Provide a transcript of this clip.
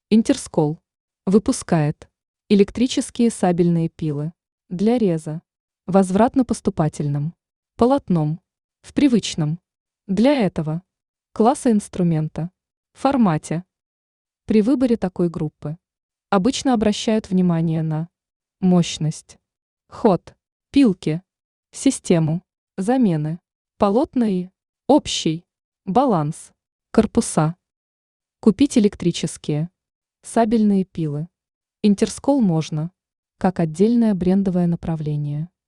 Интерскол выпускает электрические сабельные пилы для реза, возвратно-поступательном, полотном, в привычном, для этого, класса инструмента, формате. При выборе такой группы обычно обращают внимание на мощность, ход, пилки, систему, замены, полотна и общий баланс, корпуса. Купить электрические сабельные пилы Интерскол можно, как отдельное брендовое направление.